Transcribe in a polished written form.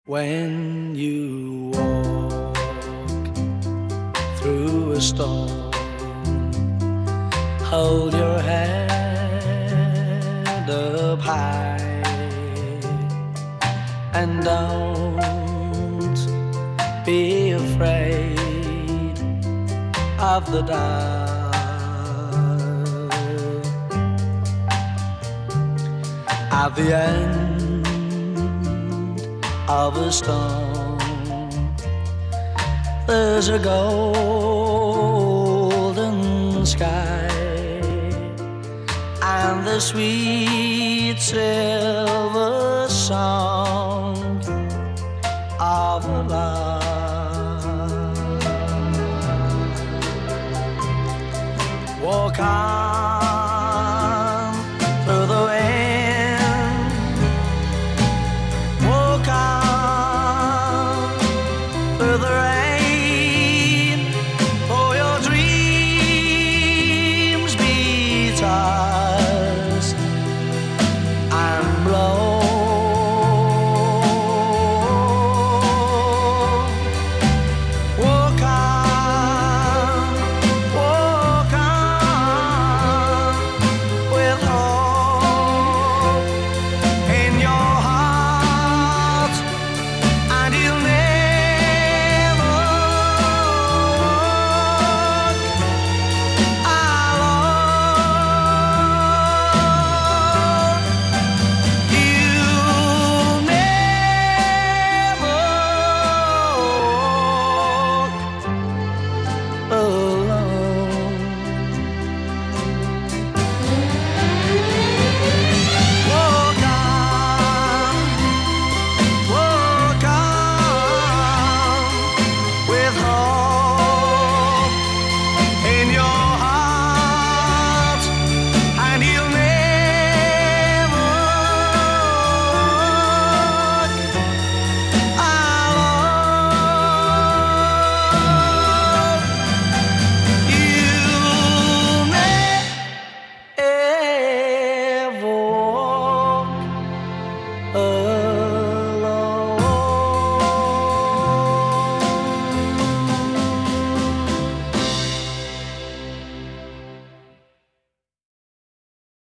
When you walk through a storm, hold your head up high and don't be afraid of the dark. At the end of a storm, there's a golden sky and the sweet silver song of a lark. Walk on